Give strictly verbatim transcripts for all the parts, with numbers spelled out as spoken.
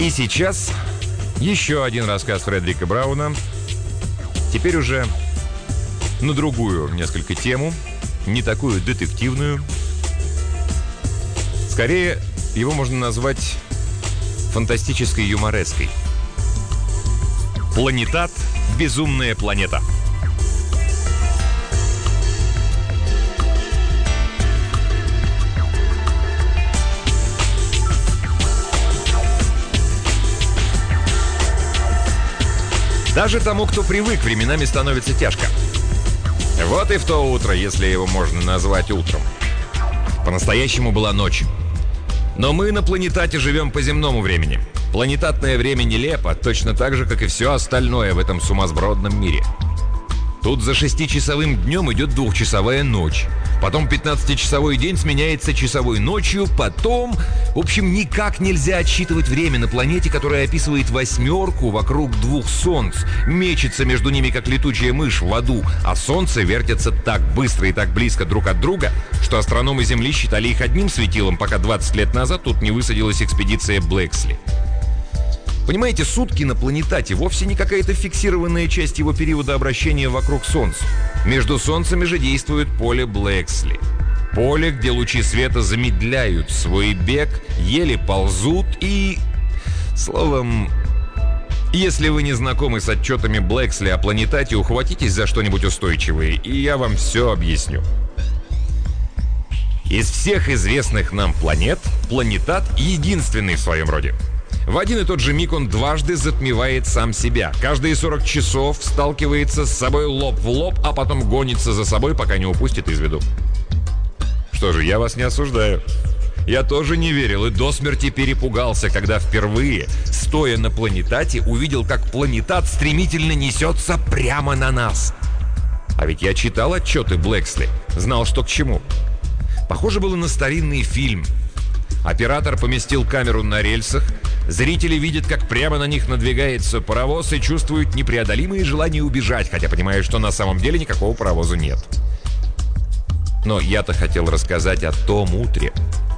И сейчас еще один рассказ Фредерика Брауна. Теперь уже на другую несколько тему, не такую детективную. Скорее, его можно назвать фантастической юмореской. «Планетат. Безумная планета». Даже тому, кто привык, временами становится тяжко. Вот и в то утро, если его можно назвать утром. По-настоящему была ночь. Но мы на планетате живем по земному времени. Планетатное время нелепо, точно так же, как и все остальное в этом сумасбродном мире. Тут за шестичасовым днем идет двухчасовая ночь. Потом пятнадцатичасовой день сменяется часовой ночью. Потом... В общем, никак нельзя отсчитывать время на планете, которая описывает восьмерку вокруг двух солнц. Мечется между ними, как летучая мышь в аду. А солнца вертятся так быстро и так близко друг от друга, что астрономы Земли считали их одним светилом, пока двадцать лет назад тут не высадилась экспедиция Блэксли. Понимаете, сутки на планетате вовсе не какая-то фиксированная часть его периода обращения вокруг Солнца. Между Солнцами же действует поле Блэксли. Поле, где лучи света замедляют свой бег, еле ползут и... Словом, если вы не знакомы с отчетами Блэксли о планетате, ухватитесь за что-нибудь устойчивое, и я вам все объясню. Из всех известных нам планет, планетат единственный в своем роде. В один и тот же миг он дважды затмевает сам себя. Каждые сорок часов сталкивается с собой лоб в лоб, а потом гонится за собой, пока не упустит из виду. Что же, я вас не осуждаю. Я тоже не верил и до смерти перепугался, когда впервые, стоя на планетате, увидел, как планетат стремительно несется прямо на нас. А ведь я читал отчеты Блэксли, знал, что к чему. Похоже было на старинный фильм. Оператор поместил камеру на рельсах, зрители видят, как прямо на них надвигается паровоз и чувствуют непреодолимое желание убежать, хотя понимают, что на самом деле никакого паровоза нет. Но я-то хотел рассказать о том утре.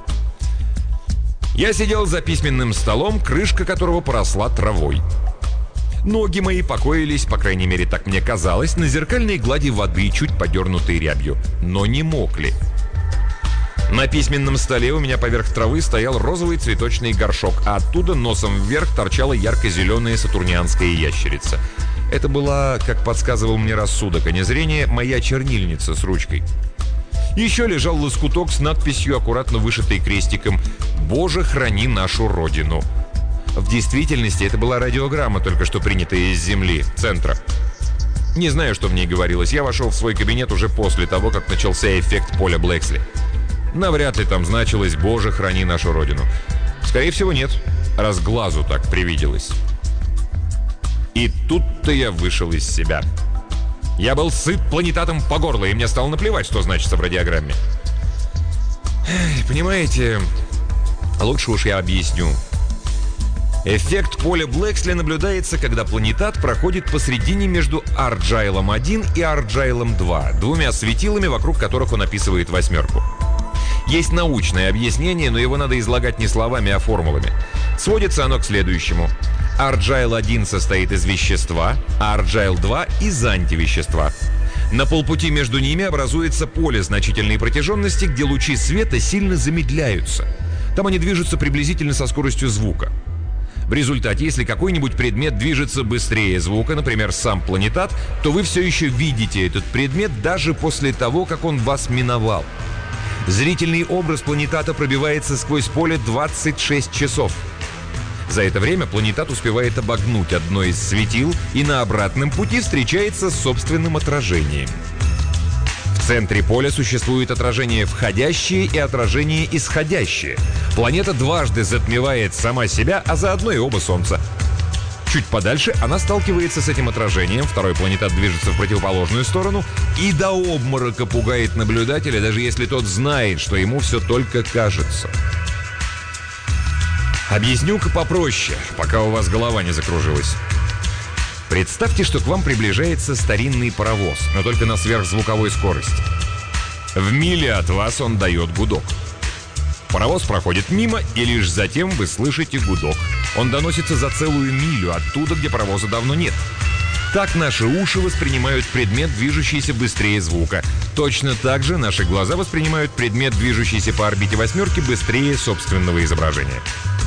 Я сидел за письменным столом, крышка которого поросла травой. Ноги мои покоились, по крайней мере, так мне казалось, на зеркальной глади воды, чуть подернутой рябью, но не мокли. На письменном столе у меня поверх травы стоял розовый цветочный горшок, а оттуда носом вверх торчала ярко-зеленая сатурнианская ящерица. Это была, как подсказывал мне рассудок, а не зрение, моя чернильница с ручкой. Еще лежал лоскуток с надписью, аккуратно вышитой крестиком: «Боже, храни нашу Родину». В действительности это была радиограмма, только что принятая из Земли, центра. Не знаю, что в ней говорилось. Я вошел в свой кабинет уже после того, как начался эффект поля Блэксли. Навряд ли там значилось «Боже, храни нашу Родину». Скорее всего, нет, раз глазу так привиделось. И тут-то я вышел из себя. Я был сыт планетатом по горло, и мне стало наплевать, что значится в радиограмме. Понимаете, лучше уж я объясню. Эффект поля Блэксли наблюдается, когда планетат проходит посредине между Арджайлом один и Арджайлом два, двумя светилами, вокруг которых он описывает восьмерку. Есть научное объяснение, но его надо излагать не словами, а формулами. Сводится оно к следующему. Арджайл один состоит из вещества, а Арджайл два – из антивещества. На полпути между ними образуется поле значительной протяженности, где лучи света сильно замедляются. Там они движутся приблизительно со скоростью звука. В результате, если какой-нибудь предмет движется быстрее звука, например, сам планетат, то вы все еще видите этот предмет даже после того, как он вас миновал. Зрительный образ планетата пробивается сквозь поле двадцать шесть часов. За это время планетат успевает обогнуть одно из светил и на обратном пути встречается с собственным отражением. В центре поля существует отражение входящее и отражение исходящее. Планета дважды затмевает сама себя, а заодно и оба Солнца. Чуть подальше она сталкивается с этим отражением, второй планетат движется в противоположную сторону и до обморока пугает наблюдателя, даже если тот знает, что ему все только кажется. Объясню-ка попроще, пока у вас голова не закружилась. Представьте, что к вам приближается старинный паровоз, но только на сверхзвуковой скорости. В миле от вас он дает гудок. Паровоз проходит мимо, и лишь затем вы слышите гудок. Он доносится за целую милю оттуда, где паровоза давно нет. Так наши уши воспринимают предмет, движущийся быстрее звука. Точно так же наши глаза воспринимают предмет, движущийся по орбите восьмерки, быстрее собственного изображения.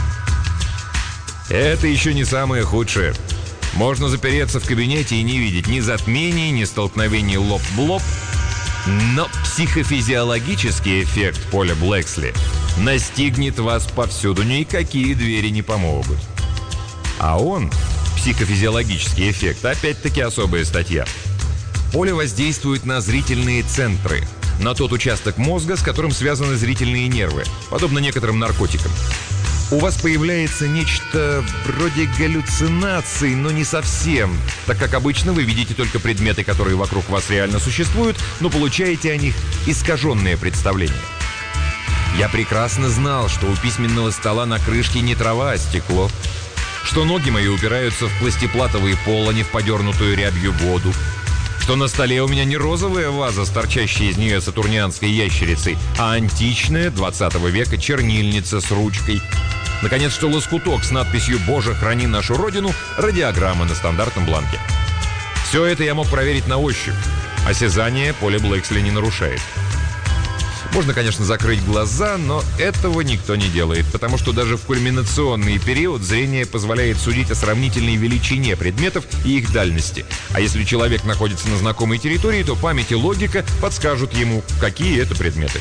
Это еще не самое худшее. Можно запереться в кабинете и не видеть ни затмений, ни столкновений лоб в лоб. Но психофизиологический эффект поля Блэксли настигнет вас повсюду, никакие двери не помогут. А он, психофизиологический эффект, опять-таки особая статья. Поле воздействует на зрительные центры, на тот участок мозга, с которым связаны зрительные нервы, подобно некоторым наркотикам. У вас появляется нечто вроде галлюцинаций, но не совсем, так как обычно вы видите только предметы, которые вокруг вас реально существуют, но получаете о них искаженное представление. Я прекрасно знал, что у письменного стола на крышке не трава, а стекло, что ноги мои упираются в пластиплатовый пол, а не в подернутую рябью воду, что на столе у меня не розовая ваза с торчащей из нее сатурнианской ящерицей, а античная двадцатого века чернильница с ручкой. Наконец, что лоскуток с надписью «Боже, храни нашу Родину» — радиограмма на стандартном бланке. Все это я мог проверить на ощупь. Осязание поле Блэксли не нарушает. Можно, конечно, закрыть глаза, но этого никто не делает, потому что даже в кульминационный период зрение позволяет судить о сравнительной величине предметов и их дальности. А если человек находится на знакомой территории, то память и логика подскажут ему, какие это предметы.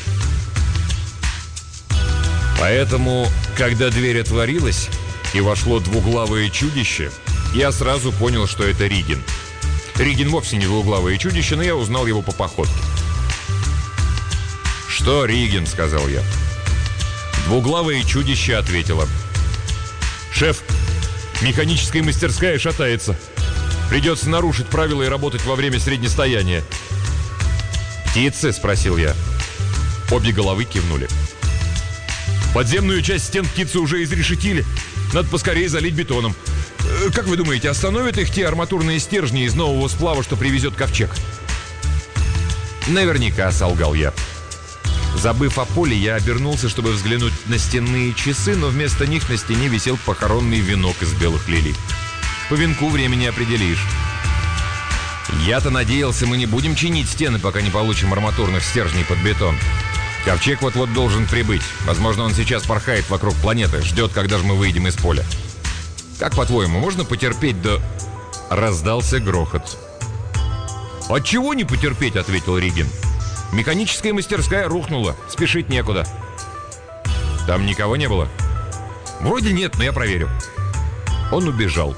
Поэтому, когда дверь отворилась и вошло двуглавое чудище, я сразу понял, что это Риген. Риген вовсе не двуглавое чудище, но я узнал его по походке. «Что, Риген?» — сказал я. Двуглавое чудище ответило: «Шеф, механическая мастерская шатается. Придется нарушить правила и работать во время среднестояния». «Птицы?» — спросил я. Обе головы кивнули. «Подземную часть стен птицы уже изрешетили. Надо поскорее залить бетоном. Как вы думаете, остановят их те арматурные стержни из нового сплава, что привезет ковчег?» «Наверняка», — солгал я. Забыв о поле, я обернулся, чтобы взглянуть на стенные часы, но вместо них на стене висел похоронный венок из белых лилий. По венку времени определишь. Я-то надеялся, мы не будем чинить стены, пока не получим арматурных стержней под бетон. Ковчег вот-вот должен прибыть. Возможно, он сейчас порхает вокруг планеты, ждет, когда же мы выйдем из поля. Как, по-твоему, можно потерпеть до...» Раздался грохот. «Отчего не потерпеть?» — ответил Риген. «Механическая мастерская рухнула. Спешить некуда». «Там никого не было?» «Вроде нет, но я проверю». Он убежал.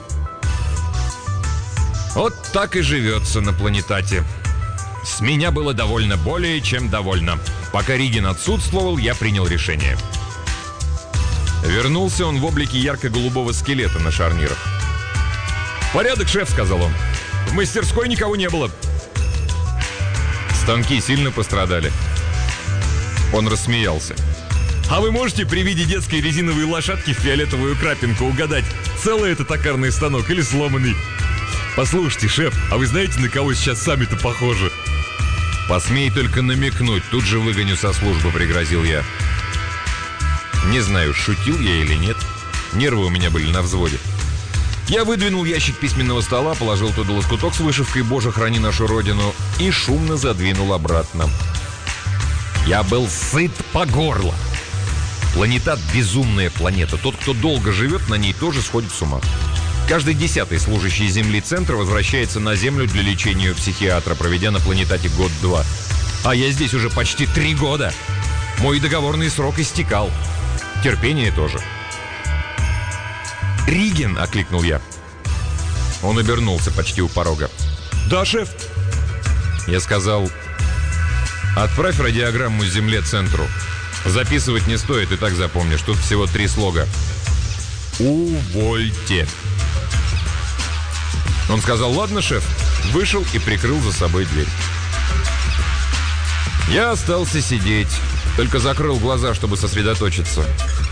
Вот так и живется на планетате. С меня было довольно более чем довольно. Пока Риген отсутствовал, я принял решение. Вернулся он в облике ярко-голубого скелета на шарнирах. «Порядок, шеф», — сказал он. «В мастерской никого не было». «Станки сильно пострадали?» Он рассмеялся. «А вы можете при виде детской резиновой лошадки в фиолетовую крапинку угадать, целый это токарный станок или сломанный? Послушайте, шеф, а вы знаете, на кого сейчас сами-то похожи?» «Посмей только намекнуть, тут же выгоню со службы», — пригрозил я. Не знаю, шутил я или нет. Нервы у меня были на взводе. Я выдвинул ящик письменного стола, положил туда лоскуток с вышивкой «Боже, храни нашу Родину» и шумно задвинул обратно. Я был сыт по горло. Планетат — безумная планета. Тот, кто долго живет на ней, тоже сходит с ума. Каждый десятый служащий Земли Центра возвращается на Землю для лечения у психиатра, проведя на планетате год-два. А я здесь уже почти три года. Мой договорный срок истекал. Терпение тоже. «Риген!» — окликнул я. Он обернулся почти у порога. «Да, шеф!» Я сказал: «Отправь радиограмму Земле Центру. Записывать не стоит, и так запомнишь. Тут всего три слога. Увольте!» Он сказал: «Ладно, шеф». Вышел и прикрыл за собой дверь. Я остался сидеть, только закрыл глаза, чтобы сосредоточиться.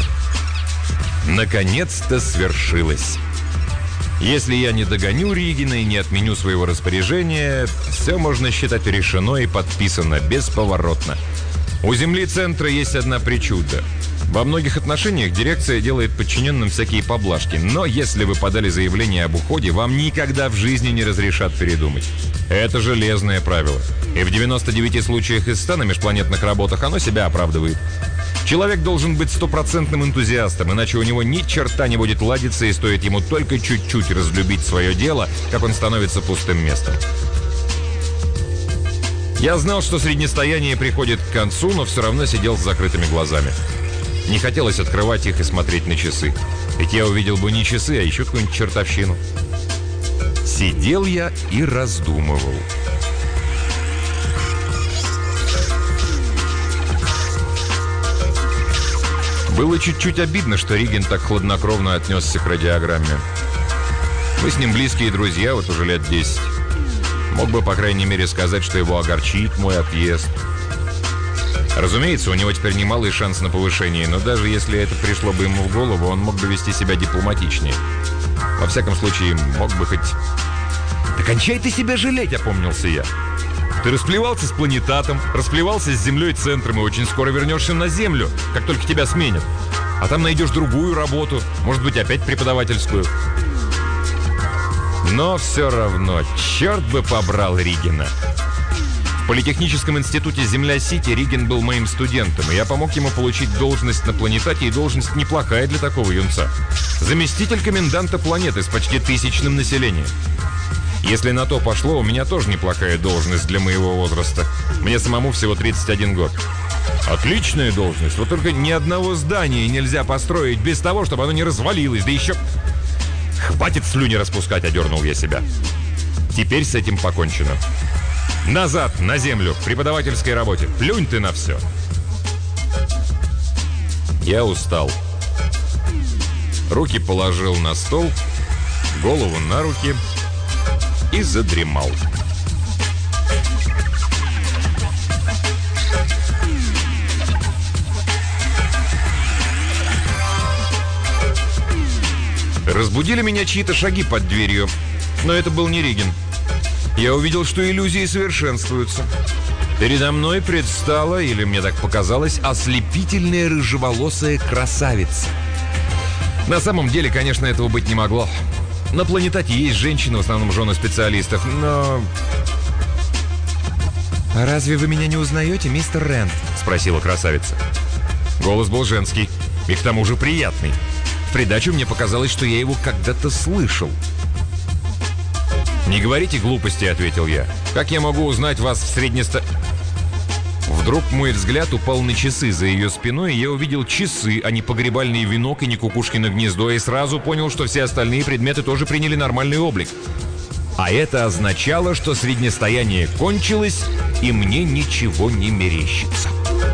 Наконец-то свершилось. Если я не догоню Ригена и не отменю своего распоряжения, все можно считать решено и подписано бесповоротно. У Земли Центра есть одна причуда. Во многих отношениях дирекция делает подчиненным всякие поблажки, но если вы подали заявление об уходе, вам никогда в жизни не разрешат передумать. Это железное правило. И в девяноста девяти случаях из ста на межпланетных работах оно себя оправдывает. Человек должен быть стопроцентным энтузиастом, иначе у него ни черта не будет ладиться, и стоит ему только чуть-чуть разлюбить свое дело, как он становится пустым местом. Я знал, что среднестояние приходит к концу, но все равно сидел с закрытыми глазами. Не хотелось открывать их и смотреть на часы. Ведь я увидел бы не часы, а еще какую-нибудь чертовщину. Сидел я и раздумывал. Было чуть-чуть обидно, что Риген так хладнокровно отнесся к радиограмме. Мы с ним близкие друзья вот уже лет десять. Мог бы, по крайней мере, сказать, что его огорчит мой отъезд. Разумеется, у него теперь немалый шанс на повышение, но даже если это пришло бы ему в голову, он мог бы вести себя дипломатичнее. Во всяком случае, мог бы хоть... «Да кончай ты себя жалеть!» — опомнился я. «Ты расплевался с планетатом, расплевался с землей центром, и очень скоро вернешься на Землю, как только тебя сменят. А там найдешь другую работу, может быть, опять преподавательскую». Но все равно, черт бы побрал Ригена. В Политехническом институте Земля-Сити Риген был моим студентом, и я помог ему получить должность на планетате, и должность неплохая для такого юнца. Заместитель коменданта планеты с почти тысячным населением. Если на то пошло, у меня тоже неплохая должность для моего возраста. Мне самому всего тридцать один год. Отличная должность, вот только ни одного здания нельзя построить без того, чтобы оно не развалилось, да еще... «Хватит слюни распускать», — одернул я себя. Теперь с этим покончено. Назад, на землю, к преподавательской работе. Плюнь ты на все. Я устал. Руки положил на стол, голову на руки и задремал. Разбудили меня чьи-то шаги под дверью, но это был не Риген. Я увидел, что иллюзии совершенствуются. Передо мной предстала, или мне так показалось, ослепительная рыжеволосая красавица. На самом деле, конечно, этого быть не могло. На планетате есть женщины, в основном жены специалистов, но... «А разве вы меня не узнаете, мистер Рэнд?» — спросила красавица. Голос был женский, и к тому же приятный. В придачу мне показалось, что я его когда-то слышал. «Не говорите глупости», — ответил я. «Как я могу узнать вас в среднесто...» Вдруг мой взгляд упал на часы за ее спиной, и я увидел часы, а не погребальный венок и не кукушкино гнездо, и сразу понял, что все остальные предметы тоже приняли нормальный облик. А это означало, что среднестояние кончилось, и мне ничего не мерещится.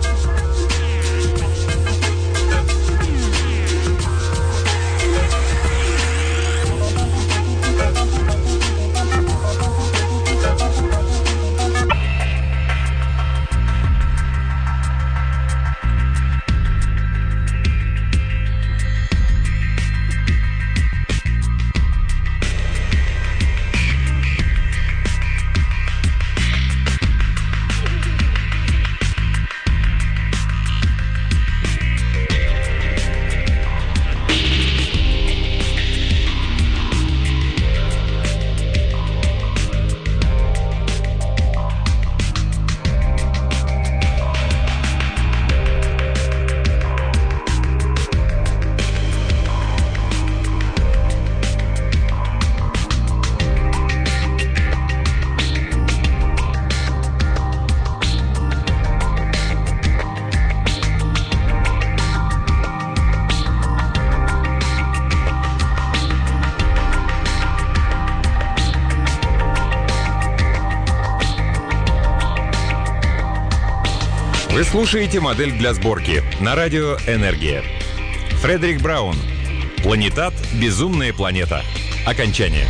Вы слушаете «Модель для сборки» на радио «Энергия». Фредерик Браун. Планетат. Безумная планета. Окончание.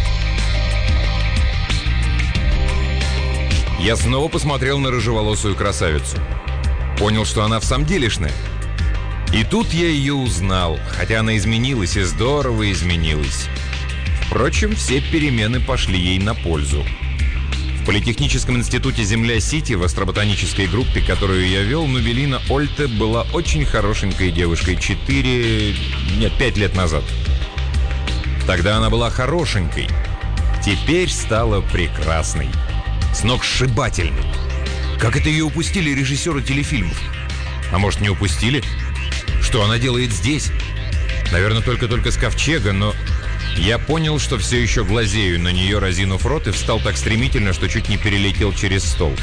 Я снова посмотрел на рыжеволосую красавицу. Понял, что она в самом делешная. И тут я ее узнал, хотя она изменилась и здорово изменилась. Впрочем, все перемены пошли ей на пользу. В Политехническом институте Земля-Сити в астроботанической группе, которую я вел, Нувелина Ольте была очень хорошенькой девушкой четыре... нет, пять лет назад. Тогда она была хорошенькой. Теперь стала прекрасной. Сногсшибательной. Как это ее упустили режиссеры телефильмов? А может, не упустили? Что она делает здесь? Наверное, только-только с ковчега, но... Я понял, что все еще глазею на нее, разинув рот, и встал так стремительно, что чуть не перелетел через стол.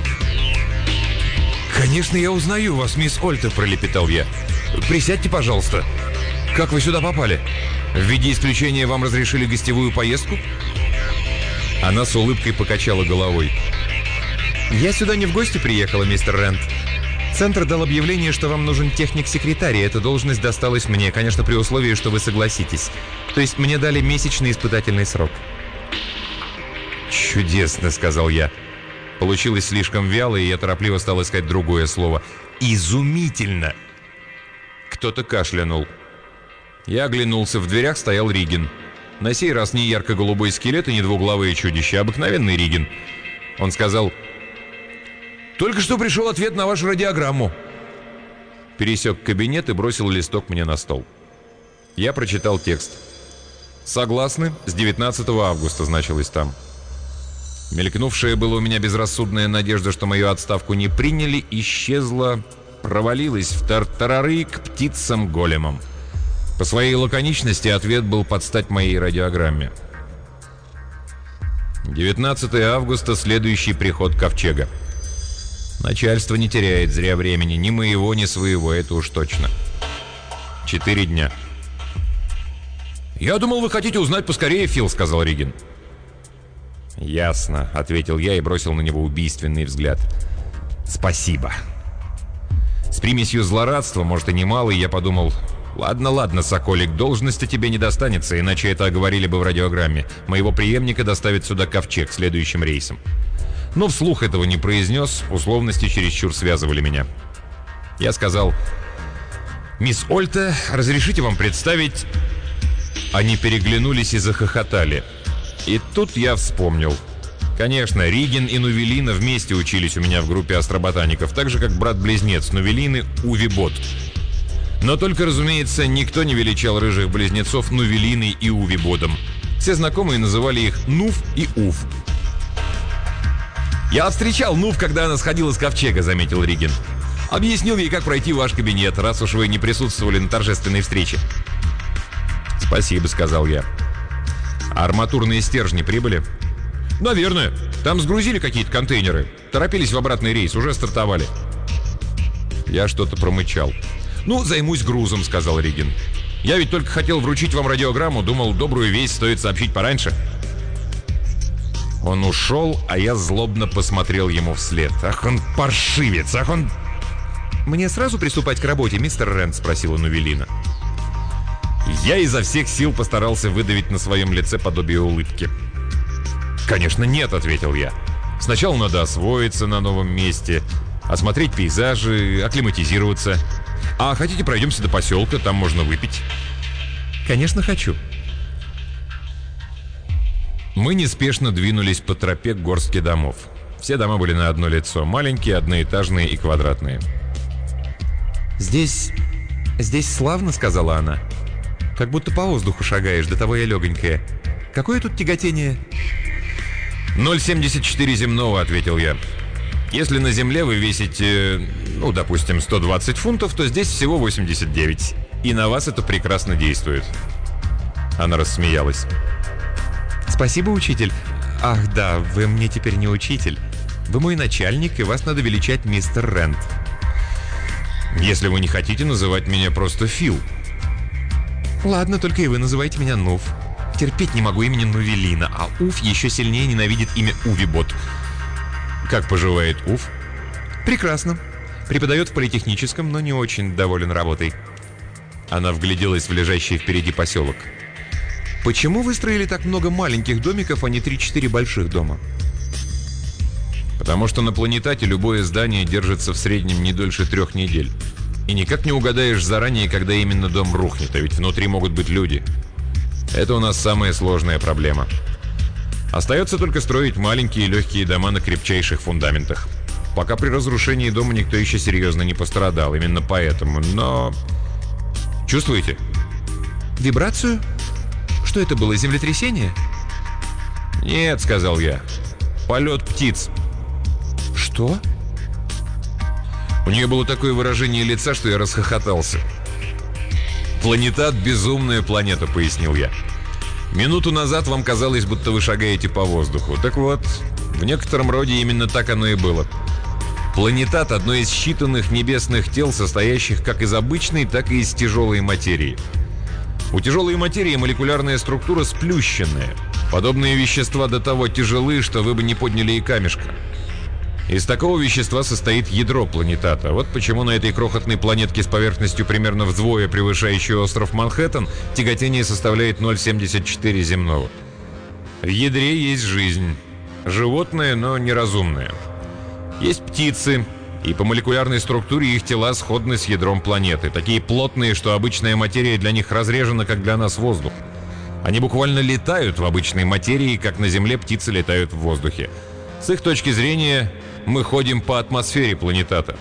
«Конечно, я узнаю вас, мисс Ольте», — пролепетал я. «Присядьте, пожалуйста. Как вы сюда попали? В виде исключения вам разрешили гостевую поездку?» Она с улыбкой покачала головой. «Я сюда не в гости приехала, мистер Рент. Центр дал объявление, что вам нужен техник-секретарь, и эта должность досталась мне, конечно, при условии, что вы согласитесь. То есть мне дали месячный испытательный срок». «Чудесно», — сказал я. Получилось слишком вяло, и я торопливо стал искать другое слово. «Изумительно!» Кто-то кашлянул. Я оглянулся, в дверях стоял Риген. На сей раз не ярко-голубой скелет и не двуглавое чудище, а обыкновенный Риген. Он сказал: «Только что пришел ответ на вашу радиограмму». Пересек кабинет и бросил листок мне на стол. Я прочитал текст. «Согласны?» С девятнадцатого августа значилось там. Мелькнувшая была у меня безрассудная надежда, что мою отставку не приняли, исчезла, провалилась в тартарары к птицам-големам. По своей лаконичности ответ был под стать моей радиограмме. девятнадцатого августа, следующий приход ковчега. Начальство не теряет зря времени, ни моего, ни своего, это уж точно. Четыре дня. «Я думал, вы хотите узнать поскорее, Фил», — сказал Риген. «Ясно», — ответил я и бросил на него убийственный взгляд. «Спасибо». С примесью злорадства, может и немало, я подумал: «Ладно, ладно, Соколик, должности тебе не достанется, иначе это оговорили бы в радиограмме. Моего преемника доставят сюда ковчег следующим рейсом». Но вслух этого не произнес, условности чересчур связывали меня. Я сказал: «Мисс Ольте, разрешите вам представить...» Они переглянулись и захохотали. И тут я вспомнил. Конечно, Риген и Нувелина вместе учились у меня в группе астроботаников, так же, как брат-близнец Нувелины Уви Бот. Но только, разумеется, никто не величал рыжих близнецов Нувелиной и Уви Ботом. Все знакомые называли их Нув и Ув. «Я встречал Нув, когда она сходила с ковчега», — заметил Риген. «Объяснил ей, как пройти в ваш кабинет, раз уж вы не присутствовали на торжественной встрече». «Спасибо», — сказал я. «А арматурные стержни прибыли?» «Наверное. Там сгрузили какие-то контейнеры. Торопились в обратный рейс, уже стартовали». Я что-то промычал. «Ну, займусь грузом», — сказал Риген. «Я ведь только хотел вручить вам радиограмму, думал, добрую весть стоит сообщить пораньше». Он ушел, а я злобно посмотрел ему вслед. «Ах, он паршивец! Ах, он...» «Мне сразу приступать к работе, мистер Рент?» — спросила Нувелина. Я изо всех сил постарался выдавить на своем лице подобие улыбки. «Конечно нет», — ответил я. «Сначала надо освоиться на новом месте, осмотреть пейзажи, акклиматизироваться. А хотите, пройдемся до поселка, там можно выпить?» «Конечно хочу». Мы неспешно двинулись по тропе к горстке домов. Все дома были на одно лицо, маленькие, одноэтажные и квадратные. «Здесь... здесь славно», — сказала она. «Как будто по воздуху шагаешь, до того я легонькая. Какое тут тяготение?» «ноль целых семьдесят четыре земного», — ответил я. «Если на земле вы весите, ну, допустим, сто двадцать фунтов, то здесь всего восемьдесят девять. И на вас это прекрасно действует». Она рассмеялась. «Спасибо, учитель. Ах, да, вы мне теперь не учитель. Вы мой начальник, и вас надо величать мистер Рент». «Если вы не хотите называть меня просто Фил». «Ладно, только и вы называйте меня Нув. Терпеть не могу имени Нувелина, а Уф еще сильнее ненавидит имя Увибот». «Как поживает Уф?» «Прекрасно. Преподает в политехническом, но не очень доволен работой». Она вгляделась в лежащий впереди поселок. «Почему вы строили так много маленьких домиков, а не три-четыре больших дома?» «Потому что на планетате любое здание держится в среднем не дольше трех недель. И никак не угадаешь заранее, когда именно дом рухнет, а ведь внутри могут быть люди. Это у нас самая сложная проблема». Остается только строить маленькие легкие дома на крепчайших фундаментах. Пока при разрушении дома никто еще серьезно не пострадал, именно поэтому, но... Чувствуете? Вибрацию? Что это было, землетрясение? Нет, сказал я. Полет птиц. Что? У нее было такое выражение лица, что я расхохотался. «Планетат — безумная планета», — пояснил я. «Минуту назад вам казалось, будто вы шагаете по воздуху. Так вот, в некотором роде именно так оно и было. Планетат — одно из считанных небесных тел, состоящих как из обычной, так и из тяжелой материи. У тяжелой материи молекулярная структура сплющенная. Подобные вещества до того тяжелы, что вы бы не подняли и камешка. Из такого вещества состоит ядро планетата. Вот почему на этой крохотной планетке с поверхностью примерно вдвое превышающей остров Манхэттен тяготение составляет ноль целых семьдесят четыре сотых земного. В ядре есть жизнь. Животное, но неразумное. Есть птицы, и по молекулярной структуре их тела сходны с ядром планеты. Такие плотные, что обычная материя для них разрежена, как для нас воздух. Они буквально летают в обычной материи, как на Земле птицы летают в воздухе. С их точки зрения, мы ходим по атмосфере планетата.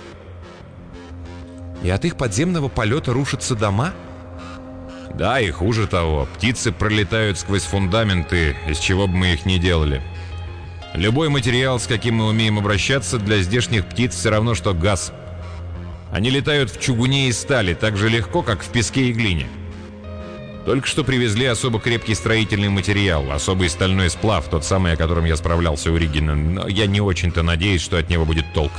И от их подземного полета рушатся дома? Да, и хуже того. Птицы пролетают сквозь фундаменты, из чего бы мы их ни делали. Любой материал, с каким мы умеем обращаться, для здешних птиц все равно, что газ. Они летают в чугуне и стали так же легко, как в песке и глине. Только что привезли особо крепкий строительный материал, особый стальной сплав, тот самый, о котором я справлялся у Риггена, но я не очень-то надеюсь, что от него будет толк.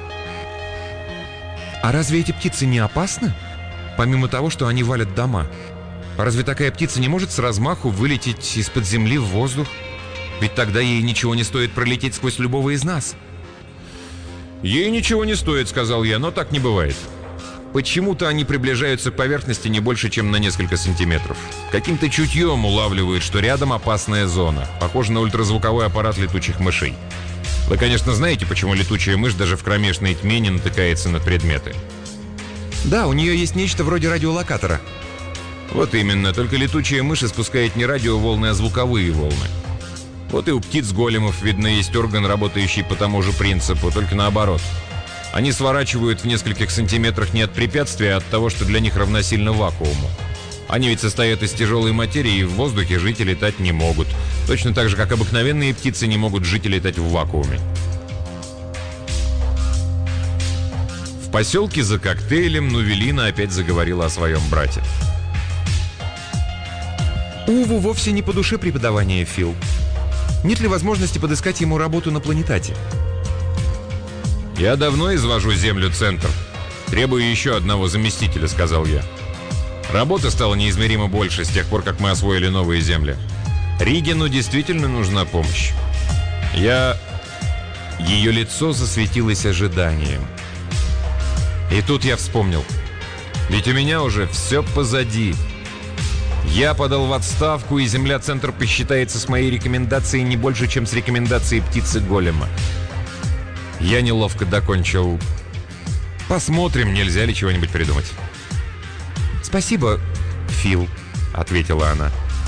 А разве эти птицы не опасны? Помимо того, что они валят дома. Разве такая птица не может с размаху вылететь из-под земли в воздух? Ведь тогда ей ничего не стоит пролететь сквозь любого из нас. «Ей ничего не стоит», — сказал я, — «но так не бывает. Почему-то они приближаются к поверхности не больше, чем на несколько сантиметров. Каким-то чутьем улавливают, что рядом опасная зона. Похоже на ультразвуковой аппарат летучих мышей. Вы, конечно, знаете, почему летучая мышь даже в кромешной тьме не натыкается на предметы. Да, у нее есть нечто вроде радиолокатора. Вот именно, только летучая мышь испускает не радиоволны, а звуковые волны. Вот и у птиц-големов, видно, есть орган, работающий по тому же принципу, только наоборот. Они сворачивают в нескольких сантиметрах не от препятствия, а от того, что для них равносильно вакууму. Они ведь состоят из тяжелой материи, и в воздухе жить и летать не могут. Точно так же, как обыкновенные птицы не могут жить и летать в вакууме. В поселке за коктейлем Нувелина опять заговорила о своем брате. Уву вовсе не по душе преподавание, Фил. Нет ли возможности подыскать ему работу на планетате? «Я давно извожу Землю-центр. Требую еще одного заместителя», — сказал я. «Работы стало неизмеримо больше с тех пор, как мы освоили новые земли. Риггену действительно нужна помощь. Я...» Ее лицо засветилось ожиданием. И тут я вспомнил. Ведь у меня уже все позади. Я подал в отставку, и Земля-центр посчитается с моей рекомендацией не больше, чем с рекомендацией птицы-голема. Я неловко докончил. «Посмотрим, нельзя ли чего-нибудь придумать». «Спасибо, Фил», — ответила она.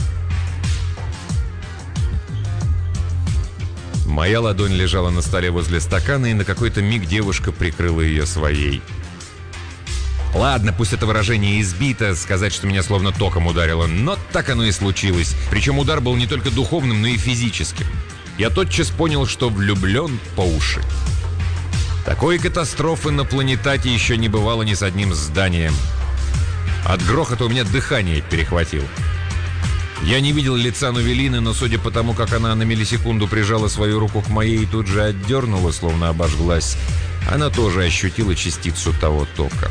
Моя ладонь лежала на столе возле стакана, и на какой-то миг девушка прикрыла ее своей. Ладно, пусть это выражение избито, сказать, что меня словно током ударило, но так оно и случилось. Причем удар был не только духовным, но и физическим. Я тотчас понял, что влюблен по уши. Такой катастрофы на планетате еще не бывало ни с одним зданием. От грохота у меня дыхание перехватило. Я не видел лица Нувелины, но судя по тому, как она на миллисекунду прижала свою руку к моей и тут же отдернула, словно обожглась, она тоже ощутила частицу того тока.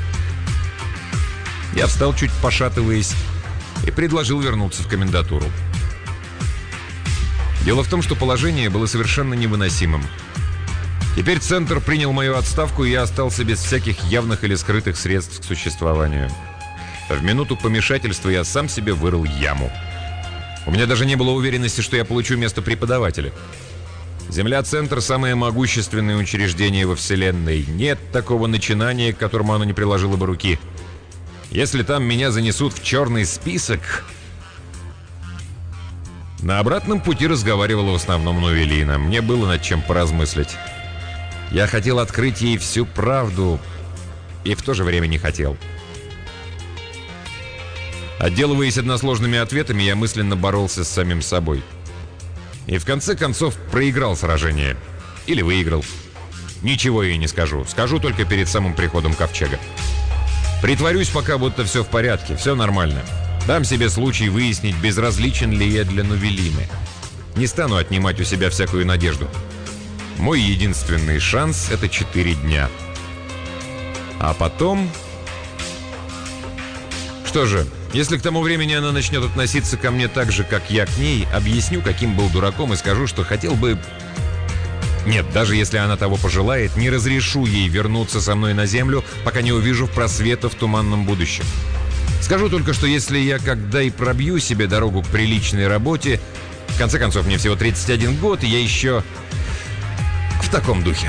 Я встал, чуть пошатываясь, и предложил вернуться в комендатуру. Дело в том, что положение было совершенно невыносимым. Теперь Центр принял мою отставку, и я остался без всяких явных или скрытых средств к существованию. В минуту помешательства я сам себе вырыл яму. У меня даже не было уверенности, что я получу место преподавателя. Земля-центр – самое могущественное учреждение во Вселенной. Нет такого начинания, к которому оно не приложило бы руки. Если там меня занесут в черный список... На обратном пути разговаривала в основном Новелина. Мне было над чем поразмыслить. Я хотел открыть ей всю правду, и в то же время не хотел. Отделываясь односложными ответами, я мысленно боролся с самим собой. И в конце концов проиграл сражение. Или выиграл. Ничего ей не скажу. Скажу только перед самым приходом ковчега. Притворюсь пока, будто все в порядке, все нормально. Дам себе случай выяснить, безразличен ли я для Новелины. Не стану отнимать у себя всякую надежду. Мой единственный шанс — это четыре дня. А потом... Что же, если к тому времени она начнет относиться ко мне так же, как я к ней, объясню, каким был дураком, и скажу, что хотел бы... Нет, даже если она того пожелает, не разрешу ей вернуться со мной на землю, пока не увижу просвета в туманном будущем. Скажу только, что если я когда и пробью себе дорогу к приличной работе, в конце концов, мне всего тридцать один год, и я еще в таком духе.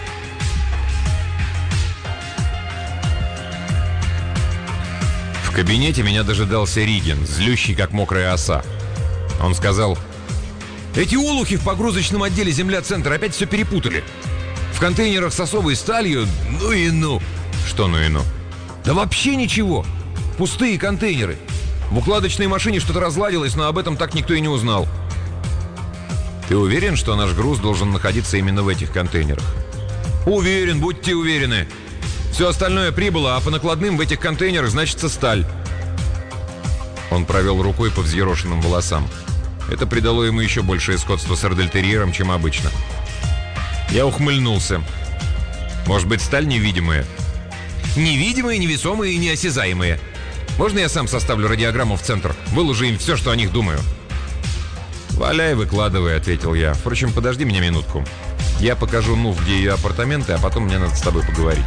В кабинете меня дожидался Риген, злющий как мокрая оса. Он сказал: «Эти олухи в погрузочном отделе земля-центр опять все перепутали. В контейнерах с особой сталью, ну и ну». «Что ну и ну?» «Да вообще ничего. Пустые контейнеры. В укладочной машине что-то разладилось, но об этом так никто и не узнал». «Ты уверен, что наш груз должен находиться именно в этих контейнерах?» «Уверен, будьте уверены. Все остальное прибыло, а по накладным в этих контейнерах значится сталь». Он провел рукой по взъерошенным волосам. Это придало ему еще большее сходство с эрдельтерьером, чем обычно. Я ухмыльнулся. «Может быть, сталь невидимая?» «Невидимые, невесомые и неосязаемые. Можно я сам составлю радиограмму в центр? Выложу им все, что о них думаю». «Валяй, выкладывай», — ответил я. «Впрочем, подожди меня минутку. Я покажу Ну, где ее апартаменты, а потом мне надо с тобой поговорить».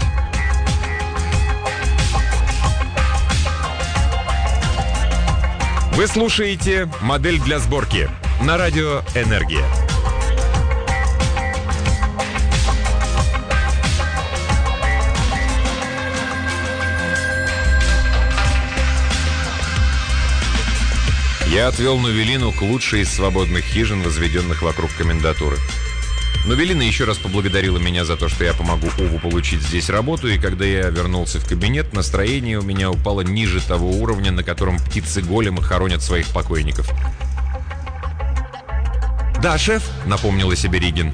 Вы слушаете «Модель для сборки» на радио «Энергия». Я отвел Новелину к лучшей из свободных хижин, возведенных вокруг комендатуры. Новелина еще раз поблагодарила меня за то, что я помогу Уву получить здесь работу, и когда я вернулся в кабинет, настроение у меня упало ниже того уровня, на котором птицы-големы хоронят своих покойников. «Да, шеф», — напомнила себе Риген.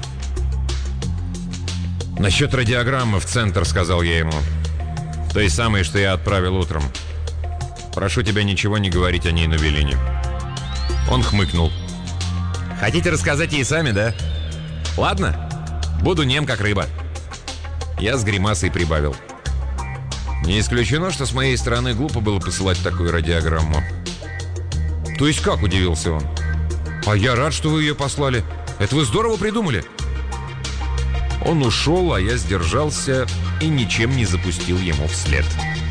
«Насчет радиограммы в центр», — сказал я ему. «Той самой, что я отправил утром. Прошу тебя ничего не говорить о ней Новелине». Он хмыкнул. «Хотите рассказать ей сами, да? Ладно, буду нем, как рыба». Я с гримасой прибавил. Не исключено, что с моей стороны глупо было посылать такую радиограмму. «То есть как?» — удивился он. «А я рад, что вы ее послали. Это вы здорово придумали». Он ушел, а я сдержался и ничем не запустил ему вслед.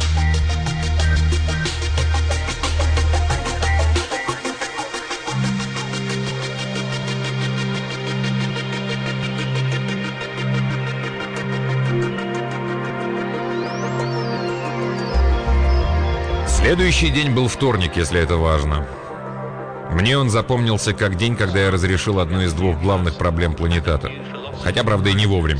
Следующий день был вторник, если это важно. Мне он запомнился как день, когда я разрешил одну из двух главных проблем планетата. Хотя, правда, и не вовремя.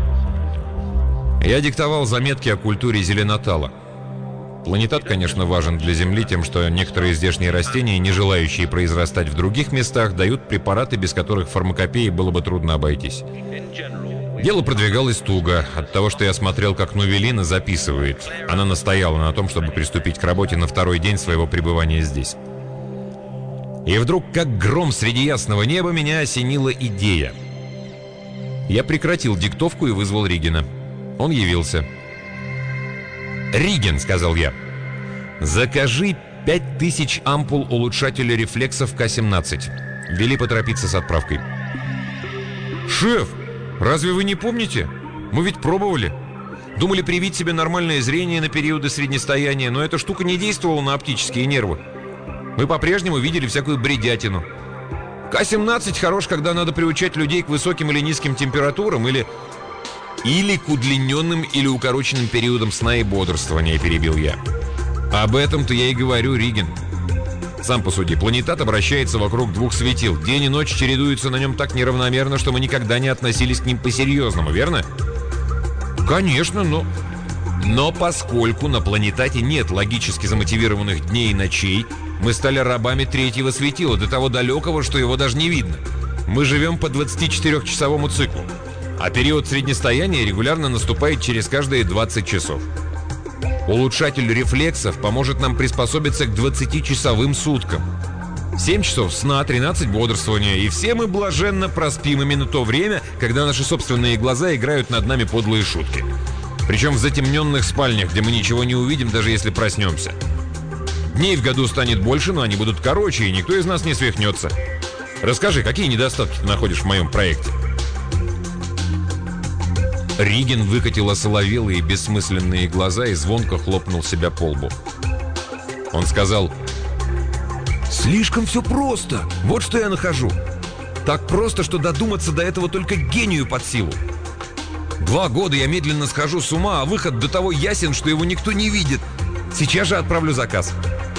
Я диктовал заметки о культуре зеленотала. Планетат, конечно, важен для Земли тем, что некоторые здешние растения, не желающие произрастать в других местах, дают препараты, без которых фармакопеей было бы трудно обойтись. Дело продвигалось туго от того, что я смотрел, как Новелина записывает. Она настояла на том, чтобы приступить к работе на второй день своего пребывания здесь. И вдруг, как гром среди ясного неба, меня осенила идея. Я прекратил диктовку и вызвал Ригена. Он явился. «Риген», — сказал я, — «закажи пять тысяч ампул улучшателя рефлексов К семнадцать. Вели поторопиться с отправкой». «Шеф, разве вы не помните? Мы ведь пробовали. Думали привить себе нормальное зрение на периоды среднестояния, но эта штука не действовала на оптические нервы. Мы по-прежнему видели всякую бредятину. К семнадцать хорош, когда надо приучать людей к высоким или низким температурам, или... Или к удлиненным или укороченным периодам сна и бодрствования», — перебил я. «Об этом-то я и говорю, Риген. Сам посуди, планетат обращается вокруг двух светил. День и ночь чередуются на нем так неравномерно, что мы никогда не относились к ним по-серьезному, верно? Конечно, но... Но поскольку на планетате нет логически замотивированных дней и ночей, мы стали рабами третьего светила, до того далекого, что его даже не видно. Мы живем по двадцатичетырёхчасовому циклу, а период среднестояния регулярно наступает через каждые двадцать часов. Улучшатель рефлексов поможет нам приспособиться к двадцатичасовым суткам. семь часов сна, тринадцать бодрствования, и все мы блаженно проспим именно то время, когда наши собственные глаза играют над нами подлые шутки. Причем в затемненных спальнях, где мы ничего не увидим, даже если проснемся. Дней в году станет больше, но они будут короче, и никто из нас не свихнется. Расскажи, какие недостатки ты находишь в моем проекте? Риген выкатил осоловелые бессмысленные глаза и звонко хлопнул себя по лбу. Он сказал: «Слишком все просто. Вот что я нахожу. Так просто, что додуматься до этого только гению под силу. Два года я медленно схожу с ума, а выход до того ясен, что его никто не видит. Сейчас же отправлю заказ».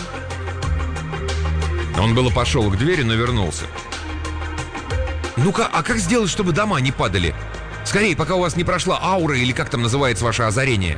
Он было пошел к двери, но вернулся. «Ну-ка, а как сделать, чтобы дома не падали? Скорее, пока у вас не прошла аура, или как там называется ваше озарение?»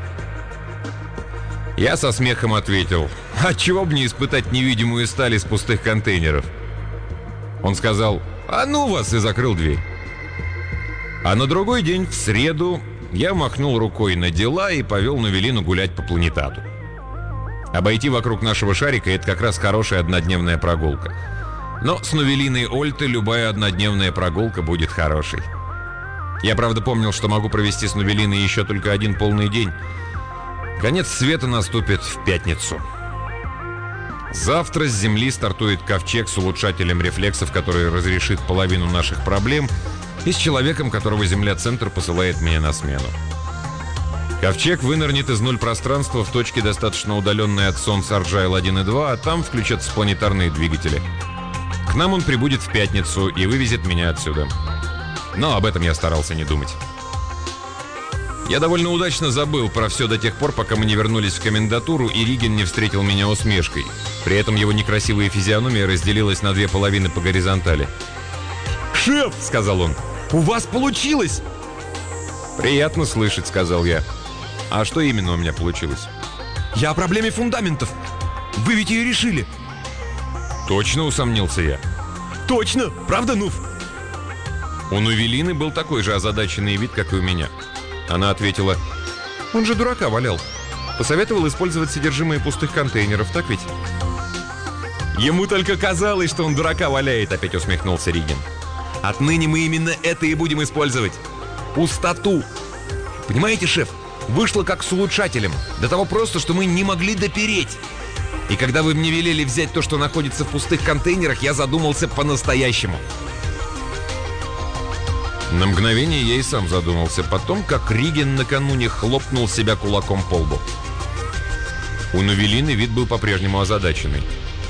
Я со смехом ответил: «Отчего бы не испытать невидимую сталь из пустых контейнеров?» Он сказал: «А ну вас!» и закрыл дверь. А на другой день, в среду, я махнул рукой на дела и повел Новелину гулять по планетату. Обойти вокруг нашего шарика — это как раз хорошая однодневная прогулка. Но с Новелиной Ольты любая однодневная прогулка будет хорошей. Я, правда, помнил, что могу провести с Новелиной еще только один полный день. Конец света наступит в пятницу. Завтра с Земли стартует ковчег с улучшателем рефлексов, который разрешит половину наших проблем, и с человеком, которого Земля-центр посылает мне на смену. Ковчег вынырнет из нуль пространства в точке, достаточно удаленной от Солнца Арджайл один и два, а там включатся планетарные двигатели. К нам он прибудет в пятницу и вывезет меня отсюда. Но об этом я старался не думать. Я довольно удачно забыл про все до тех пор, пока мы не вернулись в комендатуру, и Риген не встретил меня усмешкой. При этом его некрасивая физиономия разделилась на две половины по горизонтали. «Шеф!» — сказал он. «У вас получилось!» «Приятно слышать», — сказал я. «А что именно у меня получилось?» «Я о проблеме фундаментов. Вы ведь ее решили?» «Точно?» — усомнился я. «Точно! Правда, Нуф?» У Новелины был такой же озадаченный вид, как и у меня. Она ответила: «Он же дурака валял. Посоветовал использовать содержимое пустых контейнеров, так ведь?» «Ему только казалось, что он дурака валяет», — опять усмехнулся Риген. «Отныне мы именно это и будем использовать. Пустоту. Понимаете, шеф, вышло как с улучшателем. До того просто, что мы не могли допереть. И когда вы мне велели взять то, что находится в пустых контейнерах, я задумался по-настоящему». На мгновение я и сам задумался, потом, как Риген накануне хлопнул себя кулаком по лбу. У Новелины вид был по-прежнему озадаченный.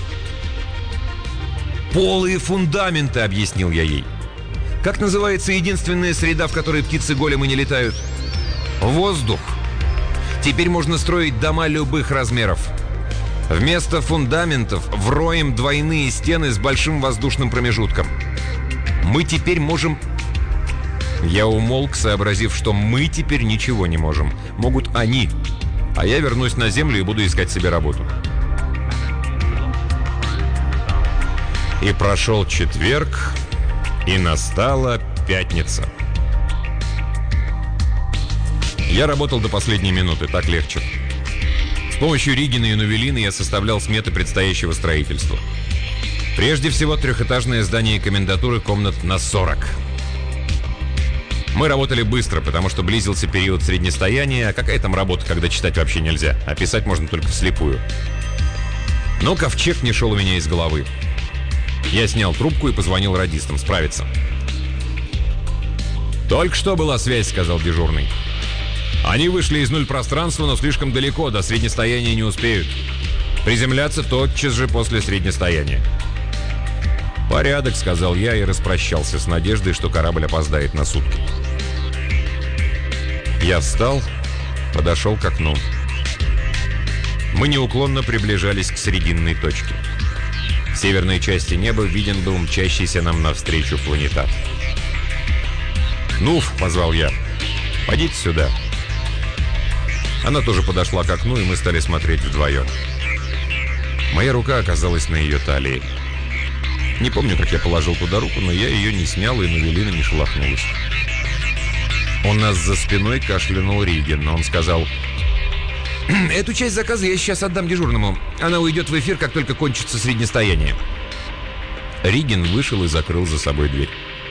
«Полые фундаменты», — объяснил я ей. «Как называется единственная среда, в которой птицы-големы не летают?» «Воздух. Теперь можно строить дома любых размеров. Вместо фундаментов вроем двойные стены с большим воздушным промежутком. Мы теперь можем...» Я умолк, сообразив, что мы теперь ничего не можем. Могут они. А я вернусь на Землю и буду искать себе работу. И прошел четверг, и настала пятница. Я работал до последней минуты, так легче. С помощью Ригена и Новелины я составлял сметы предстоящего строительства. Прежде всего, трехэтажное здание комендатуры комнат на сорок. Мы работали быстро, потому что близился период среднестояния, а какая там работа, когда читать вообще нельзя, а писать можно только вслепую. Но ковчег не шел у меня из головы. Я снял трубку и позвонил радистам справиться. «Только что была связь», — сказал дежурный. «Они вышли из нуль пространства, но слишком далеко, до среднестояния не успеют. Приземляться тотчас же после среднестояния». «Порядок», — сказал я и распрощался с надеждой, что корабль опоздает на сутки. Я встал, подошел к окну. Мы неуклонно приближались к срединной точке. В северной части неба виден был мчащийся нам навстречу планетат. «Нуф!» — позвал я. «Подите сюда». Она тоже подошла к окну, и мы стали смотреть вдвоем. Моя рука оказалась на ее талии. Не помню, как я положил туда руку, но я ее не снял, и Новелина не шелохнулась. У нас за спиной кашлянул Риген, но он сказал: «Эту часть заказа я сейчас отдам дежурному. Она уйдет в эфир, как только кончится среднестояние». Риген вышел и закрыл за собой дверь.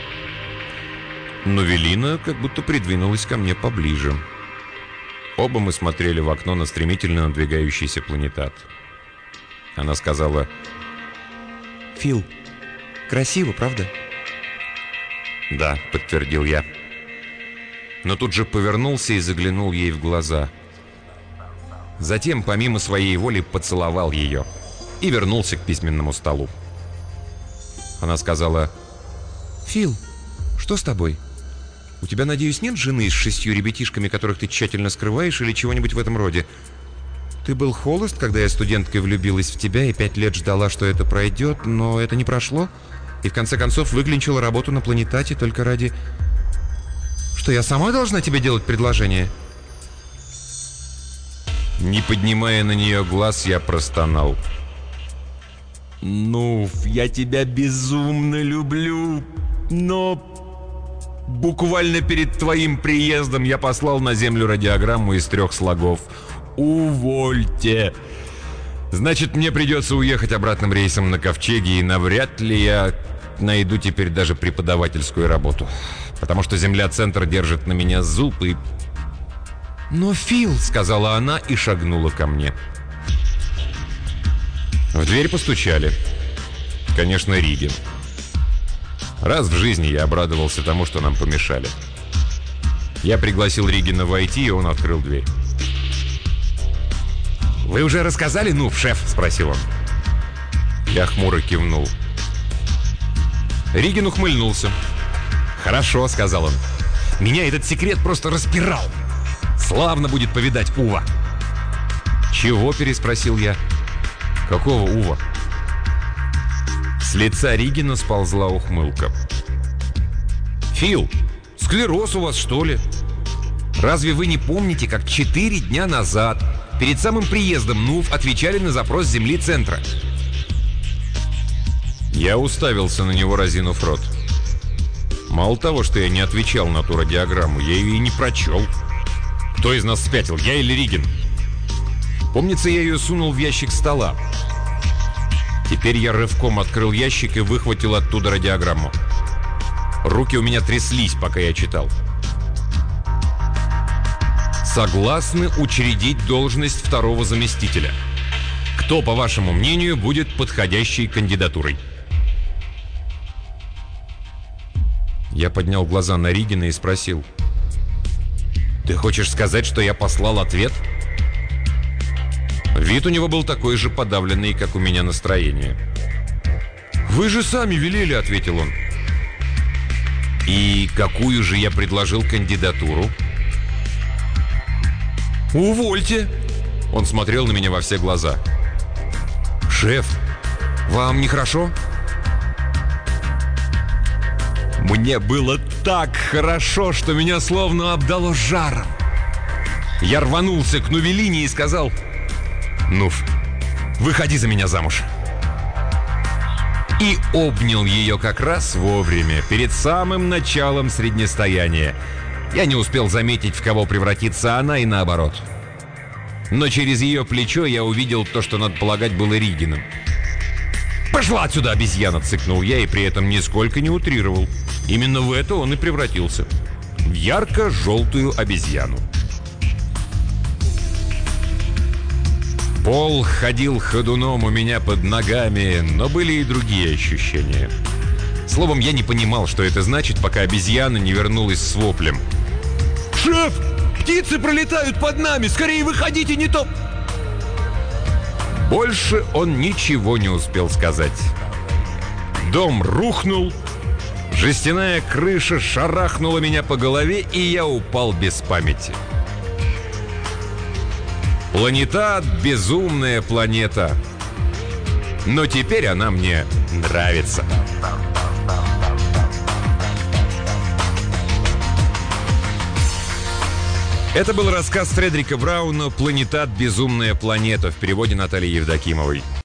Новелина как будто придвинулась ко мне поближе. Оба мы смотрели в окно на стремительно надвигающийся планетат. Она сказала: «Фил, красиво, правда?» «Да», — подтвердил я. Но тут же повернулся и заглянул ей в глаза. Затем, помимо своей воли, поцеловал ее и вернулся к письменному столу. Она сказала: «Фил, что с тобой? У тебя, надеюсь, нет жены с шестью ребятишками, которых ты тщательно скрываешь, или чего-нибудь в этом роде? Ты был холост, когда я студенткой влюбилась в тебя и пять лет ждала, что это пройдет, но это не прошло, и в конце концов выклинчила работу на планетате только ради... Что, я сама должна тебе делать предложение?» Не поднимая на нее глаз, я простонал: «Ну, я тебя безумно люблю, но буквально перед твоим приездом я послал на Землю радиограмму из трех слогов. Увольте! Значит, мне придется уехать обратным рейсом на Ковчеге, и навряд ли я найду теперь даже преподавательскую работу, потому что Земля-центр держит на меня зуб и...» «Но, Фил», — сказала она и шагнула ко мне. В дверь постучали. Конечно, Риген. Раз в жизни я обрадовался тому, что нам помешали. Я пригласил Ригена войти, и он открыл дверь. «Вы уже рассказали, ну, шеф?» — спросил он. Я хмуро кивнул. Риген ухмыльнулся. «Хорошо», — сказал он. «Меня этот секрет просто распирал. Славно будет повидать Ува». «Чего?» — переспросил я. «Какого Ува?» С лица Ригена сползла ухмылка. «Фил, склероз у вас, что ли? Разве вы не помните, как четыре дня назад, перед самым приездом НУФ, отвечали на запрос Земли-центра?» Я уставился на него, разинув рот. Мало того, что я не отвечал на ту радиограмму, я ее и не прочел. Кто из нас спятил, я или Риген? Помнится, я ее сунул в ящик стола. Теперь я рывком открыл ящик и выхватил оттуда радиограмму. Руки у меня тряслись, пока я читал. «Согласны учредить должность второго заместителя. Кто, по вашему мнению, будет подходящей кандидатурой?» Я поднял глаза на Ригена и спросил: «Ты хочешь сказать, что я послал ответ?» Вид у него был такой же подавленный, как у меня настроение. «Вы же сами велели», — ответил он. «И какую же я предложил кандидатуру?» «Увольте!» Он смотрел на меня во все глаза. «Шеф, вам нехорошо?» Мне было так хорошо, что меня словно обдало жаром. Я рванулся к Новелине и сказал: «Нуф, выходи за меня замуж». И обнял ее как раз вовремя, перед самым началом среднестояния. Я не успел заметить, в кого превратится она, и наоборот. Но через ее плечо я увидел то, что, надо полагать, было Ригеном. «Пошла отсюда, обезьяна!» — цыкнул я, и при этом нисколько не утрировал. Именно в это он и превратился. В ярко-желтую обезьяну. Пол ходил ходуном у меня под ногами, но были и другие ощущения. Словом, я не понимал, что это значит, пока обезьяна не вернулась с воплем: «Шеф, птицы пролетают под нами! Скорее выходите, не то...» Больше он ничего не успел сказать. Дом рухнул, жестяная крыша шарахнула меня по голове, и я упал без памяти. Планетат — безумная планета. Но теперь она мне нравится. Это был рассказ Фредерика Брауна «Планетат. Безумная планета» в переводе Натальи Евдокимовой.